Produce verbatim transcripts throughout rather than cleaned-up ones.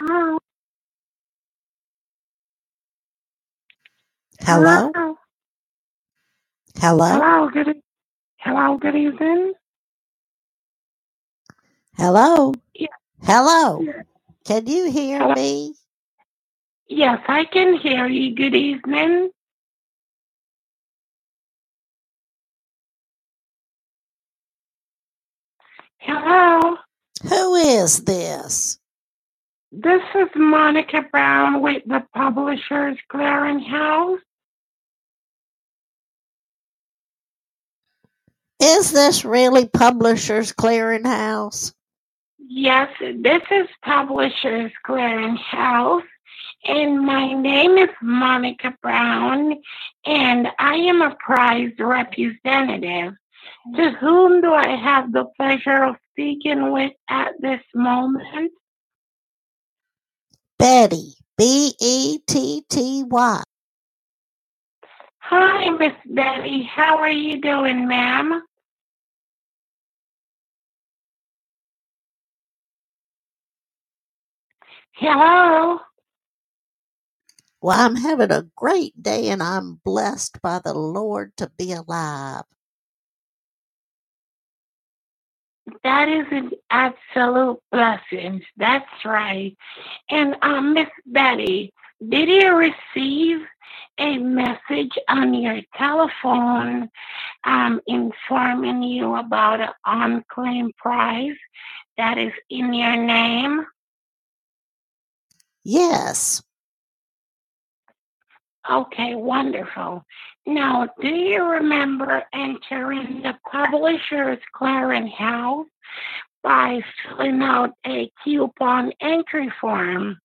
Hello? Hello? Hello? Hello? Hello, good, e- hello, good evening? Hello? Yeah, Hello? yeah. Can you hear Hello? me? Yes, I can hear you. Good evening. Hello? Who is this? This is Monica Brown with the Publishers Clearinghouse. Is this really Publishers Clearinghouse? Yes, this is Publishers Clearinghouse, and my name is Monica Brown, and I am a prize representative. To whom do I have the pleasure of speaking with at this moment? Betty. B E T T Y. Hi, Miss Betty. How are you doing, ma'am? Hello? Well, I'm having a great day and I'm blessed by the Lord to be alive. That is an absolute blessing. That's right. And um, Miss Betty, did you receive a message on your telephone um, informing you about an unclaimed prize that is in your name? Yes. Okay, wonderful. Now, do you remember entering the Publishers Clearinghouse by filling out a coupon entry form?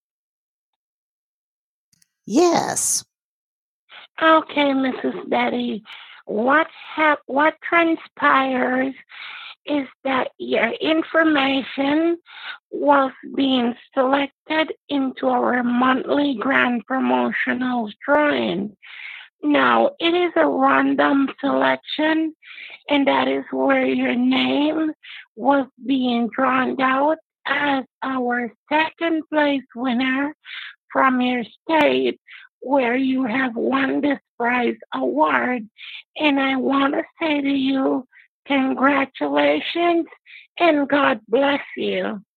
Yes. Okay, Missus Betty, what hap- what transpires is that your information was being selected into our monthly grand promotional drawing. Now, it is a random selection, and that is where your name was being drawn out as our second place winner from your state where you have won this prize award. And I want to say to you, congratulations and God bless you.